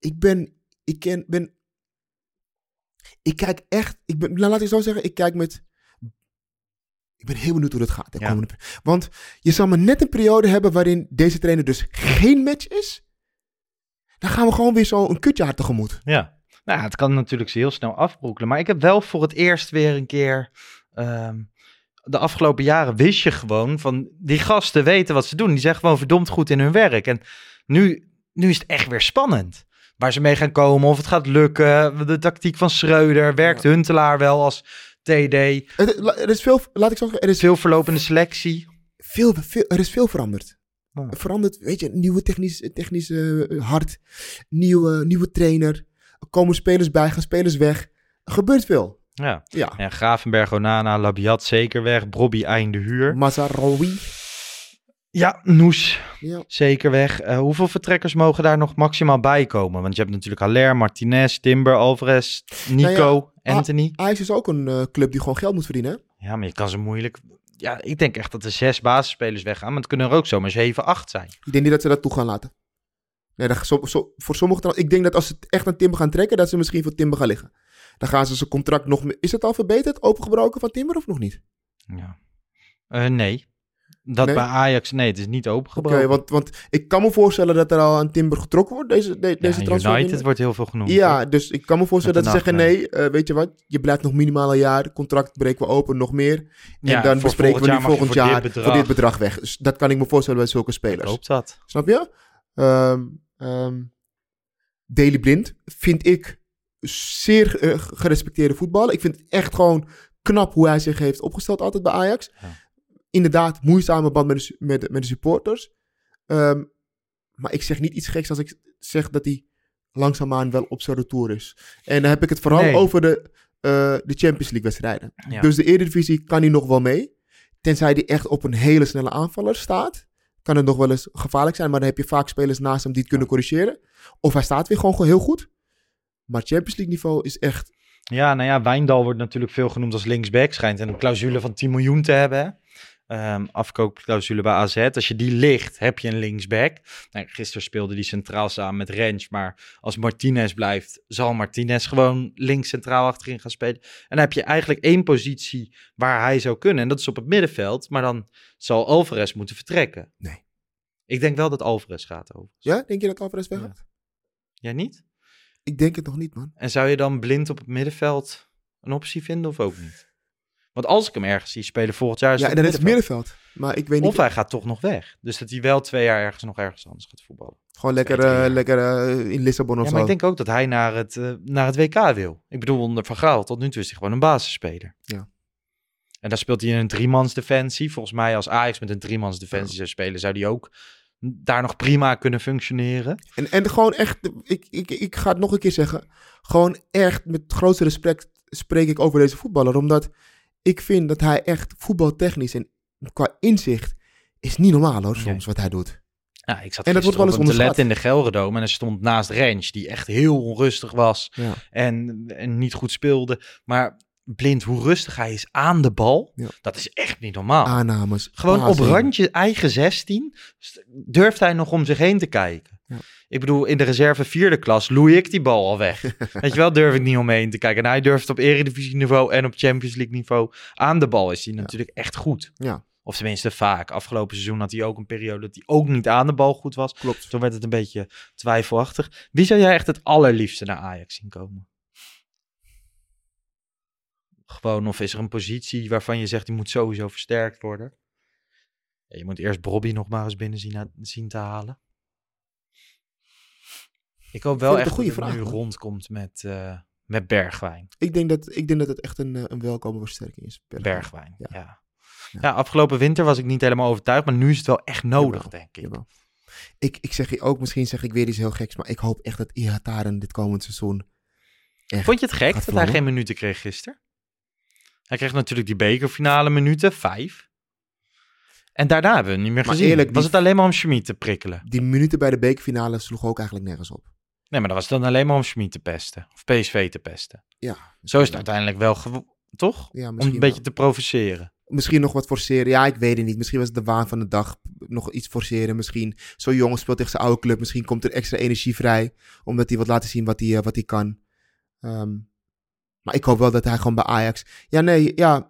Laat ik zo zeggen, ik ben heel benieuwd hoe dat gaat. Want je zal maar net een periode hebben waarin deze trainer dus geen match is. Dan gaan we gewoon weer zo een kutje hard tegemoet. Ja, het kan natuurlijk heel snel afbrokkelen. Maar ik heb wel voor het eerst weer een keer... de afgelopen jaren wist je gewoon van die gasten weten wat ze doen. Die zijn gewoon verdomd goed in hun werk. En nu is het echt weer spannend. Waar ze mee gaan komen, of het gaat lukken. De tactiek van Schreuder. Werkt Huntelaar wel als TD? Er is veel, laat ik zeggen, er is veel verlopende selectie. Er is veel veranderd. Veranderd, weet je, nieuwe technische hart. Nieuwe trainer. Er komen spelers bij, gaan spelers weg. Er gebeurt veel. Ja. Gravenberg, Onana, Labiat zeker weg. Brobby einde huur. Mazraoui. Ja, Noes zeker weg. Hoeveel vertrekkers mogen daar nog maximaal bij komen? Want je hebt natuurlijk Haller, Martinez, Timber, Alvarez, Nico, Anthony. Ajax is ook een club die gewoon geld moet verdienen. Hè? Ja, maar je kan ze moeilijk... Ja, ik denk echt dat er 6 basisspelers weggaan. Maar het kunnen er ook zomaar 7, 8 zijn. Ik denk niet dat ze dat toe gaan laten. Nee, voor sommigen... Ik denk dat als ze echt aan Timber gaan trekken, dat ze misschien voor Timber gaan liggen. Dan gaan ze zijn contract nog... Is het al verbeterd, opengebroken van Timber of nog niet? Ja. Nee. Bij Ajax, nee, het is niet opengebroken. Oké, want ik kan me voorstellen dat er al aan Timber getrokken wordt, deze transfer. United wordt heel veel genoemd. Ja, dus ik kan me voorstellen dat ze zeggen, nee, weet je wat, je blijft nog minimaal een jaar, contract breken we open, nog meer. En dan bespreken we nu volgend jaar voor dit bedrag weg. Dus dat kan ik me voorstellen bij zulke spelers. Ik hoop dat. Snap je? Daley Blind vind ik zeer gerespecteerde voetballer. Ik vind het echt gewoon knap hoe hij zich heeft opgesteld altijd bij Ajax. Ja. inderdaad moeizame band met de supporters. Maar ik zeg niet iets geks als ik zeg dat hij langzaamaan wel op zijn retour is. En dan heb ik het vooral over de Champions League wedstrijden. Ja. Dus de Eredivisie kan hij nog wel mee. Tenzij hij echt op een hele snelle aanvaller staat. Kan het nog wel eens gevaarlijk zijn. Maar dan heb je vaak spelers naast hem die het kunnen corrigeren. Of hij staat weer gewoon heel goed. Maar Champions League niveau is echt... Ja, nou ja, Wijndal wordt natuurlijk veel genoemd als linksback. Schijnt een clausule van 10 miljoen te hebben, hè? Afkoopclausule bij AZ. Als je die ligt, heb je een linksback. Nou, gisteren speelde die centraal samen met Rens. Maar als Martinez blijft, zal Martinez gewoon links centraal achterin gaan spelen. En dan heb je eigenlijk 1 positie waar hij zou kunnen. En dat is op het middenveld. Maar dan zal Alvarez moeten vertrekken. Nee. Ik denk wel dat Alvarez gaat over. Ja, denk je dat Alvarez weggaat? Ja. Jij niet? Ik denk het nog niet, man. En zou je dan Blind op het middenveld een optie vinden of ook niet? Want als ik hem ergens zie spelen volgend jaar... Ja, en dan is het middenveld. Maar ik weet niet... Of hij gaat toch nog weg. Dus dat hij wel 2 jaar ergens anders gaat voetballen. Gewoon lekker in Lissabon of zo. Maar ik denk ook dat hij naar het WK wil. Ik bedoel, onder Van Gaal, tot nu toe is hij gewoon een basisspeler. Ja. En daar speelt hij in een 3-mans defensie. Volgens mij als Ajax met een 3-mans defensie zou spelen, zou hij ook daar nog prima kunnen functioneren. En gewoon echt, ik ga het nog een keer zeggen, gewoon echt met het grootste respect spreek ik over deze voetballer, omdat ik vind dat hij echt voetbaltechnisch en qua inzicht is niet normaal hoor, soms wat hij doet. Ja, ik zat en dat wordt wel eens te letten in de Gelredome en hij stond naast Rens, die echt heel onrustig was en niet goed speelde. Maar Blind, hoe rustig hij is aan de bal, dat is echt niet normaal. Aannames. Gewoon op randje eigen 16 durft hij nog om zich heen te kijken. Ja. Ik bedoel, in de reserve 4e klas loei ik die bal al weg. Weet je wel, durf ik niet omheen te kijken. En hij durft op Eredivisie niveau en op Champions League niveau. Aan de bal is hij natuurlijk echt goed. Ja. Of tenminste vaak. Afgelopen seizoen had hij ook een periode dat hij ook niet aan de bal goed was. Klopt. Toen werd het een beetje twijfelachtig. Wie zou jij echt het allerliefste naar Ajax zien komen? Gewoon, of is er een positie waarvan je zegt die moet sowieso versterkt worden? Ja, je moet eerst Bobby nog maar eens binnen zien te halen. Ik hoop wel echt dat het nu rondkomt met Bergwijn. Ik denk dat het echt een welkome versterking is. Bergwijn, ja, afgelopen winter was ik niet helemaal overtuigd, maar nu is het wel echt nodig, denk ik. Jawel. Ik zeg je ook, misschien zeg ik weer iets heel geks, maar ik hoop echt dat Ihataren dit komend seizoen echt... Vond je het gek dat hij geen minuten kreeg gisteren? Hij kreeg natuurlijk die bekerfinale minuten, 5. En daarna hebben we hem niet meer gezien. Eerlijk, was het alleen maar om Schmid te prikkelen? Die minuten bij de bekerfinale sloegen ook eigenlijk nergens op. Nee, maar dat was dan alleen maar om Schmid te pesten. Of PSV te pesten. Ja. Zo is het uiteindelijk wel, toch? Ja, om een beetje te provoceren. Misschien nog wat forceren. Ja, ik weet het niet. Misschien was het de waan van de dag. Nog iets forceren. Misschien zo'n jongen speelt tegen zijn oude club. Misschien komt er extra energie vrij. Omdat hij wat laten zien wat hij kan. Maar ik hoop wel dat hij gewoon bij Ajax... Ja,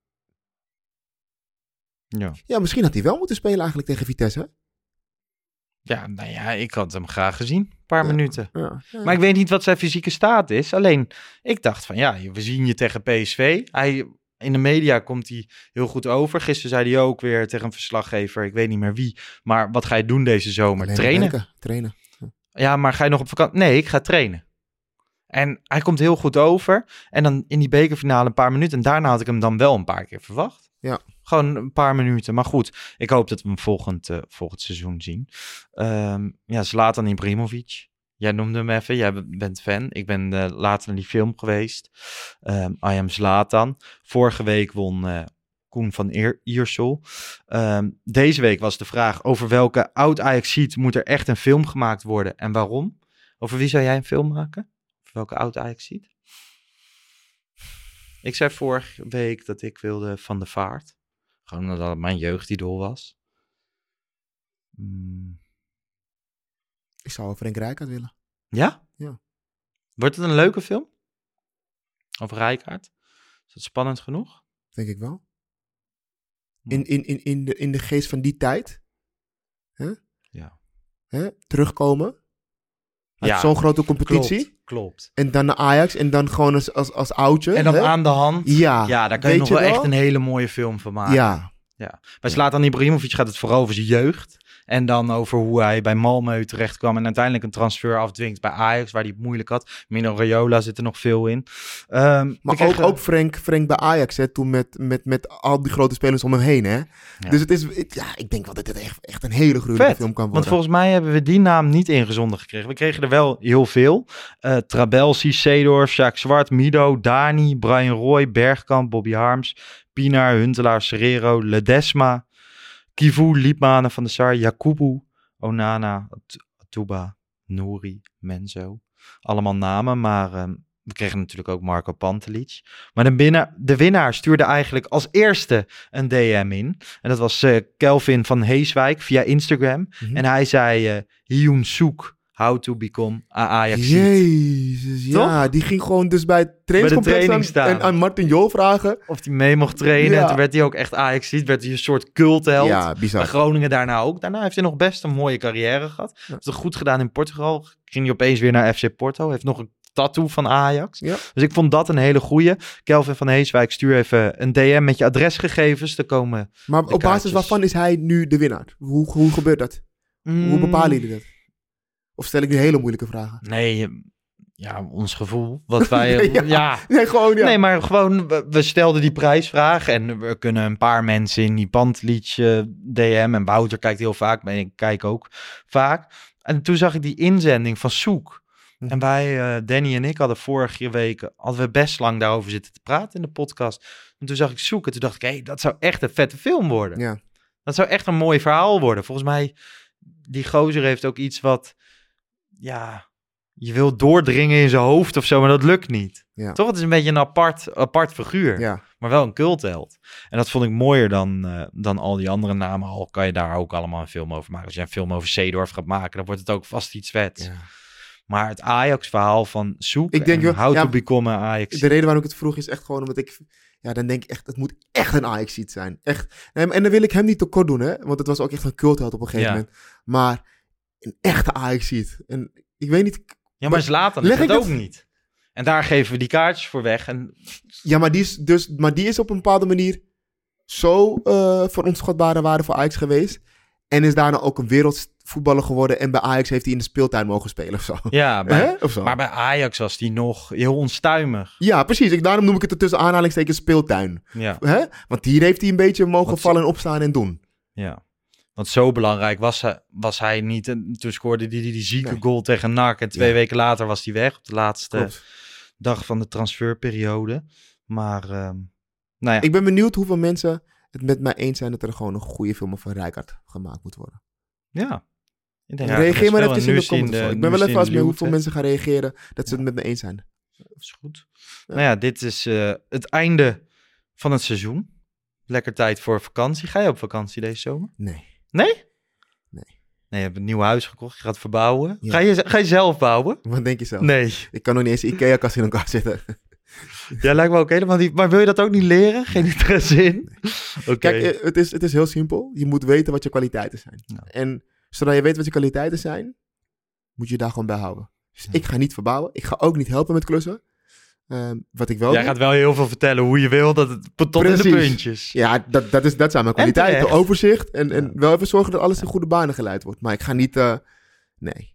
misschien had hij wel moeten spelen eigenlijk tegen Vitesse. Hè? Ja, nou ja, ik had hem graag gezien. Een paar minuten. Ja. Maar ik weet niet wat zijn fysieke staat is. Alleen, ik dacht van we zien je tegen PSV. In de media komt hij heel goed over. Gisteren zei hij ook weer tegen een verslaggever, ik weet niet meer wie. Maar wat ga je doen deze zomer? Trainen? Trainen. Ja, maar ga je nog op vakantie? Nee, ik ga trainen. En hij komt heel goed over. En dan in die bekerfinale een paar minuten. En daarna had ik hem dan wel een paar keer verwacht. Ja. Gewoon een paar minuten. Maar goed, ik hoop dat we hem volgend seizoen zien. Zlatan Ibrahimovic. Jij noemde hem even. Jij bent fan. Ik ben later naar die film geweest. I Am Zlatan. Vorige week won Koen van Iersel. Deze week was de vraag over welke oud-Ajaxiet moet er echt een film gemaakt worden en waarom? Over wie zou jij een film maken? Over welke oud-Ajaxiet? Ik zei vorige week dat ik wilde Van der Vaart. Gewoon omdat het mijn jeugdidool was. Ik zou over Frank Rijkaard willen. Ja? Ja. Wordt het een leuke film? Over Rijkaard? Is dat spannend genoeg? Denk ik wel. In de geest van die tijd. Hè? Ja. Hè? Terugkomen. Uit zo'n grote competitie. Klopt. En dan naar Ajax. En dan gewoon als oudje. En dan aan de hand. Ja. Ja, daar kan je nog wel echt een hele mooie film van maken. Ja. Ja. Bij Zlatan Ibrahimovic gaat het vooral over zijn jeugd. En dan over hoe hij bij Malmö terecht kwam en uiteindelijk een transfer afdwingt bij Ajax, waar hij het moeilijk had. Mino Raiola zit er nog veel in. Maar ook Frank bij Ajax, hè, toen met al die grote spelers om hem heen. Hè? Ja. Dus ik denk wel dat dit echt een hele gruwelijke film kan worden. Want volgens mij hebben we die naam niet ingezonden gekregen. We kregen er wel heel veel. Trabelsi, Seedorf, Sjaak Zwart, Mido, Dani, Brian Roy, Bergkamp, Bobby Harms, Pienaar, Huntelaar, Serrero, Ledesma, Kivu, Liepmanen, Van der Sar, Yakubu, Onana, Atuba, Nouri, Menzo. Allemaal namen, maar we kregen natuurlijk ook Marco Pantelic. Maar de winnaar stuurde eigenlijk als eerste een DM in. En dat was Kelvin van Heeswijk via Instagram. En hij zei, Hyun Soek, how to become a Ajax. Jezus, ja. Die ging gewoon dus bij het trainingscomplex staan en aan Martin Jol vragen of hij mee mocht trainen. Ja. En toen werd hij ook echt Ajax-ziet, werd hij een soort cultheld. Ja, bizar. Bij Groningen daarna ook. Daarna heeft hij nog best een mooie carrière gehad. Ja. Heeft het goed gedaan in Portugal. Ging hij opeens weer naar FC Porto. Heeft nog een tattoo van Ajax. Ja. Dus ik vond dat een hele goeie. Kelvin van Heeswijk, stuur even een DM met je adresgegevens. Te komen. Maar op basis waarvan is hij nu de winnaar? Hoe gebeurt dat? Hoe bepalen jullie dat? Of stel ik nu hele moeilijke vragen? Nee, ja, ons gevoel. Wat wij... Nee, gewoon, ja. Nee, maar gewoon, we stelden die prijsvraag en we kunnen een paar mensen in die Pantelic DM. En Wouter kijkt heel vaak, maar ik kijk ook vaak. En toen zag ik die inzending van Soek. En wij, Danny en ik, hadden vorige week best lang daarover zitten te praten in de podcast. En toen zag ik Soek en toen dacht ik, dat zou echt een vette film worden. Ja. Dat zou echt een mooi verhaal worden. Volgens mij, die gozer heeft ook iets wat... Ja, je wil doordringen in zijn hoofd of zo, maar dat lukt niet. Ja. Toch? Het is een beetje een apart figuur, maar wel een cultheld. En dat vond ik mooier dan al die andere namen. Al kan je daar ook allemaal een film over maken. Als je een film over Seedorf gaat maken, dan wordt het ook vast iets vets. Ja. Maar het Ajax-verhaal van Soek en how to become an Ajax. De reden waarom ik het vroeg is echt gewoon omdat ik... Ja, dan denk ik echt, het moet echt een Ajax-ziet zijn. Echt. En dan wil ik hem niet tekort doen, hè. Want het was ook echt een cultheld op een gegeven moment. Maar... een echte Ajax-ziet. En ik weet niet... Ja, maar Zlatan is het ook niet. En daar geven we die kaartjes voor weg. En... Ja, maar die is op een bepaalde manier zo van onschatbare waarde voor Ajax geweest. En is daarna ook een wereldvoetballer geworden. En bij Ajax heeft hij in de speeltuin mogen spelen of zo. Ja, maar bij Ajax was hij nog heel onstuimig. Ja, precies. Daarom noem ik het er tussen aanhalingstekens speeltuin. Ja. Want hier heeft hij een beetje mogen vallen en opstaan en doen. Ja. Want zo belangrijk was hij niet. En toen scoorde hij die zieke goal tegen NAC. En 2 weken later was hij weg. Op de laatste dag van de transferperiode. Maar, nou ja. Ik ben benieuwd hoeveel mensen het met mij eens zijn... dat er gewoon een goede film over Rijkaard gemaakt moet worden. Ja. Reageer maar even in de comments. Ik ben wel even mee hoeveel mensen gaan reageren... dat ze het met me eens zijn. Dat is goed. Ja. Nou ja, dit is het einde van het seizoen. Lekker tijd voor vakantie. Ga je op vakantie deze zomer? Nee. Nee? Nee, je hebt een nieuw huis gekocht. Je gaat verbouwen. Ja. Ga je zelf bouwen? Wat denk je zelf? Nee. Ik kan nog niet eens een IKEA-kast in elkaar zetten. Ja, lijkt me ook helemaal niet. Maar wil je dat ook niet leren? Geen interesse in? Nee. Okay. Kijk, het is heel simpel. Je moet weten wat je kwaliteiten zijn. Ja. En zodra je weet wat je kwaliteiten zijn, moet je daar gewoon bij houden. Dus ik ga niet verbouwen. Ik ga ook niet helpen met klussen. Wat ik wel Jij gaat wel heel veel vertellen hoe je wil dat het tot in de puntjes. Ja, dat zijn mijn kwaliteiten. Overzicht en wel even zorgen dat alles in goede banen geleid wordt. Maar ik ga niet... Nee.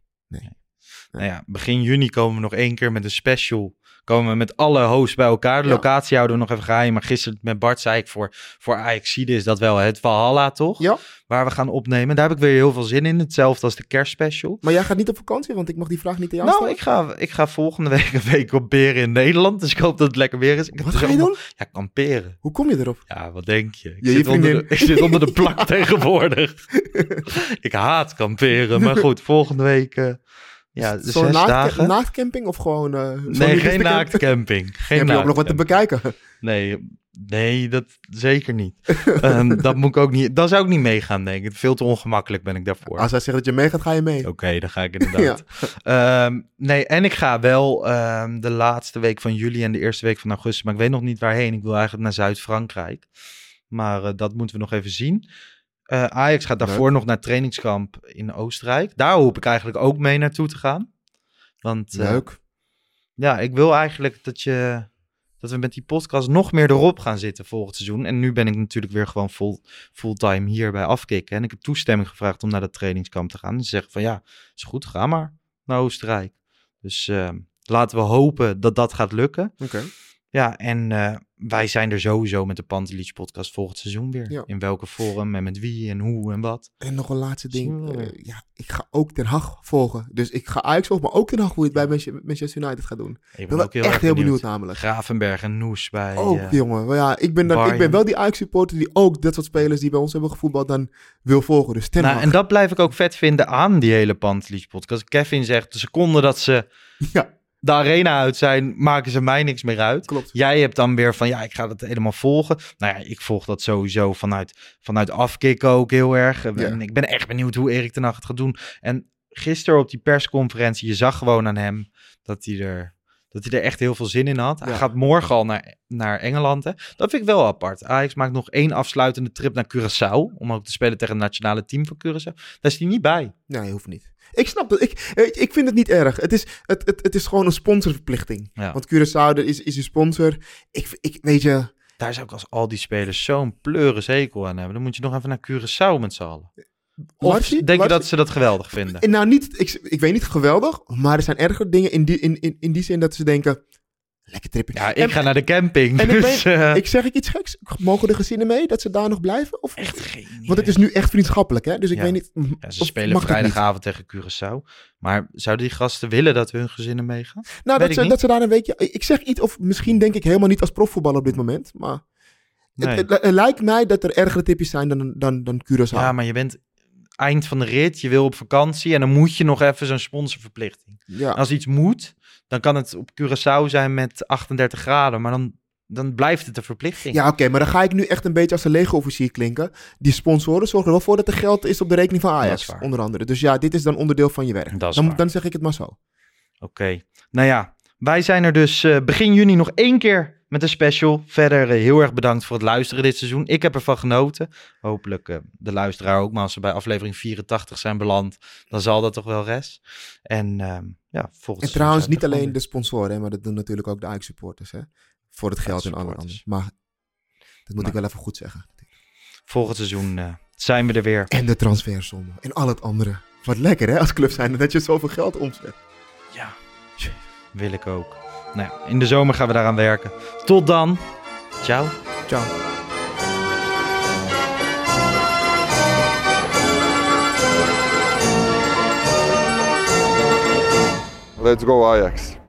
Nou ja, begin juni komen we nog 1 keer met een special. Komen we met alle hosts bij elkaar. De locatie houden we nog even geheim. Maar gisteren met Bart zei ik voor Ajaxide is dat wel het Valhalla, toch? Ja. Waar we gaan opnemen. Daar heb ik weer heel veel zin in. Hetzelfde als de kerstspecial. Maar jij gaat niet op vakantie, want ik mag die vraag niet aan jou stellen. Nou, ik ga volgende week een week kamperen in Nederland. Dus ik hoop dat het lekker weer is. Wat ga je doen? Ja, kamperen. Hoe kom je erop? Ja, wat denk je? Ik zit onder de plank tegenwoordig. Ik haat kamperen. Maar goed, volgende week... Ja, de 6 dagen. Naaktcamping of gewoon... nee, geen naaktcamping. Heb je ook nog wat te bekijken? Nee, dat zeker niet. Dat moet ik ook niet. Dan zou ik niet meegaan, denk ik. Veel te ongemakkelijk ben ik daarvoor. Als hij zegt dat je meegaat, ga je mee. Oké, dan ga ik inderdaad. Nee, en ik ga wel de laatste week van juli en de eerste week van augustus. Maar ik weet nog niet waarheen. Ik wil eigenlijk naar Zuid-Frankrijk. Maar dat moeten we nog even zien. Ajax gaat daarvoor nog naar trainingskamp in Oostenrijk. Daar hoop ik eigenlijk ook mee naartoe te gaan. Want, leuk. Ja, ik wil eigenlijk dat dat we met die podcast nog meer erop gaan zitten volgend seizoen. En nu ben ik natuurlijk weer gewoon fulltime hier bij Afkikken. En ik heb toestemming gevraagd om naar dat trainingskamp te gaan. En ze zeggen van ja, is goed, ga maar naar Oostenrijk. Dus laten we hopen dat dat gaat lukken. Oké. Ja, en wij zijn er sowieso met de Pantelich podcast volgend seizoen weer. Ja. In welke vorm en met wie en hoe en wat. En nog een laatste ding. Ik ga ook Ten Hag volgen. Dus ik ga Ajax volgen, maar ook Ten Hag hoe je het bij Manchester United gaat doen. Ik ben ook echt heel benieuwd namelijk. Gravenberg en Noes bij jongen. Maar ja, ik ben wel die Ajax supporter die ook dat soort spelers die bij ons hebben gevoetbald dan wil volgen. Dus Ten Hag. En dat blijf ik ook vet vinden aan die hele Pantelich podcast. Kevin zegt de seconde dat ze... de arena uit zijn, maken ze mij niks meer uit. Klopt. Jij hebt dan weer van, ik ga dat helemaal volgen. Nou ja, ik volg dat sowieso vanuit Afkikken ook heel erg. Ja. En ik ben echt benieuwd hoe Erik ten Hag het gaat doen. En gisteren op die persconferentie, je zag gewoon aan hem dat hij er echt heel veel zin in had. Hij gaat morgen al naar Engeland. Hè. Dat vind ik wel apart. Ajax maakt nog 1 afsluitende trip naar Curaçao, om ook te spelen tegen het nationale team van Curaçao. Daar is hij niet bij. Nee, hoeft niet. Ik snap dat. Ik vind het niet erg. Het is gewoon een sponsorverplichting. Ja. Want Curaçao is een sponsor. Ik weet je... Daar zou ik als al die spelers zo'n pleurenzekel aan hebben. Dan moet je nog even naar Curaçao met z'n allen. Of denk je dat ze dat geweldig vinden? Nou, niet. Ik weet niet geweldig. Maar er zijn erger dingen in die zin dat ze denken... Lekker tripje. Ja, ik ga naar de camping. En ik zeg iets geks? Mogen de gezinnen mee dat ze daar nog blijven? Of? Echt geen idee. Want het is nu echt vriendschappelijk, hè? Dus ik weet niet... ze spelen vrijdagavond tegen Curaçao. Maar zouden die gasten willen dat hun gezinnen meegaan? Nou, dat ze daar een weekje... Ik zeg iets, of misschien denk ik helemaal niet als profvoetballer op dit moment. Maar het lijkt mij dat er ergere tipjes zijn dan Curaçao. Ja, maar je bent... eind van de rit, je wil op vakantie en dan moet je nog even zo'n sponsorverplichting. Ja. Als iets moet, dan kan het op Curaçao zijn met 38 graden, maar dan blijft het een verplichting. Ja, oké, maar dan ga ik nu echt een beetje als een legerofficier klinken. Die sponsoren zorgen er wel voor dat er geld is op de rekening van Ajax, onder andere. Dus ja, dit is dan onderdeel van je werk. Dan zeg ik het maar zo. Oké. Nou ja, wij zijn er dus begin juni nog 1 keer met een special. Verder heel erg bedankt voor het luisteren dit seizoen. Ik heb ervan genoten. Hopelijk de luisteraar ook. Maar als we bij aflevering 84 zijn beland, dan zal dat toch wel rest. En volgens. En trouwens niet alleen de sponsoren, hè, maar dat doen natuurlijk ook de Ajax supporters. Hè? Voor het geld en alle anderen. Maar dat moet ik wel even goed zeggen. Volgend seizoen zijn we er weer. En de transfersommen. En al het andere. Wat lekker hè, als club zijn dat je zoveel geld omzet. Ja, wil ik ook. Nou ja, in de zomer gaan we daaraan werken. Tot dan. Ciao. Ciao. Let's go Ajax.